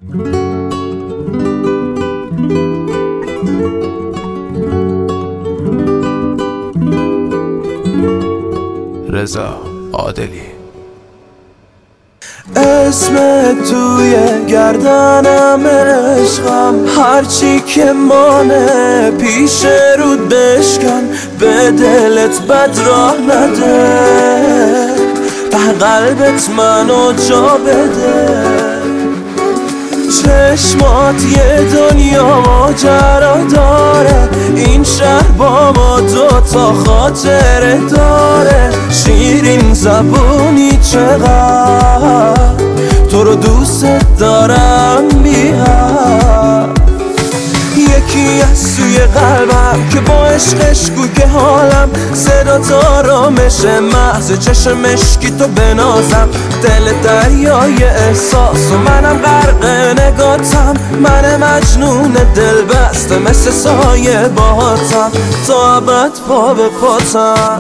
رضا عادلی. اسمت توی گردنم عشقم، هرچی که مانه پیش رود بشکن، به دلت بد راه نده، به قلبت منو جا بده. چشمات یه دنیا ماجرا داره، این شهر با ما دوتا خاطره داره. شیرین زبونی چقدر تو رو دوست دارم، بیا یکی از سوی قلبم که با عشقش گو که حالم، صدا تا آرامش محض چشم مشکی تو بنازم. دل دریای احساس و منم غرق نگاتم، من مجنون دل بسته مثل سایه باهاتم، تا ابد پا به پاتم.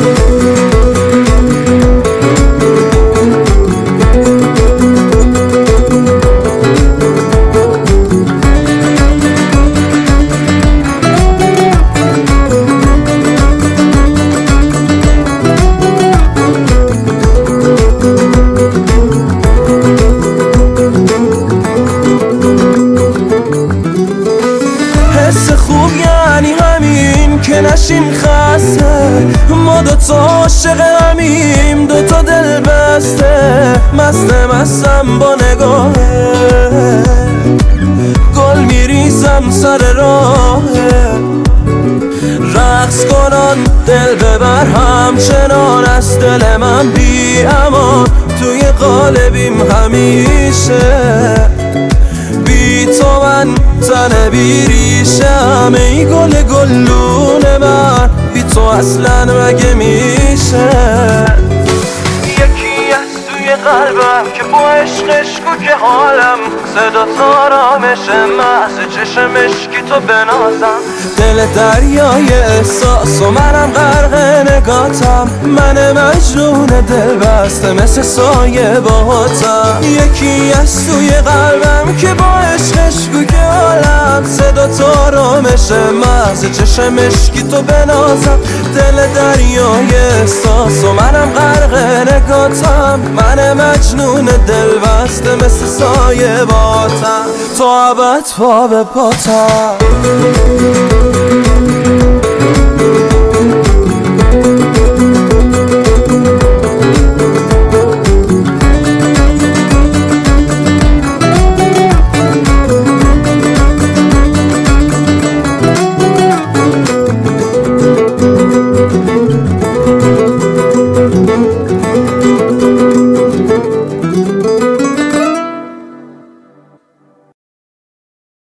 حس خوب یعنی همین که نشیم خسته، ما دوتا عاشق همیم، دوتا دل بسته. مستم با نگاهه، گل میریزم سر راهه. رقص کنان دل ببر همچنان، از دل من بی امان، توی قالبیم همیشه. بی تو من تن بی ریشم، ای گل گلون من، بی تو اصلا مگه میشه. یکی از توی قلبم که با عشقش گو که حالم، صدا تا آرامش محض چشم مشکی تو بنازم. دل دریای احساس و منم غرق نگاتم، من مجنون دل بسته مثل سایه باهاتم. یکی از توی قلبم که با عشقش گو که حالم، صدا تا آرامش محض چشم مشکی تو بنازم. دل دریای احساس و منم غرق نگاتم، من مجنون دل بسته مثل سایه باهاتم، تا ابد پا به پاتم.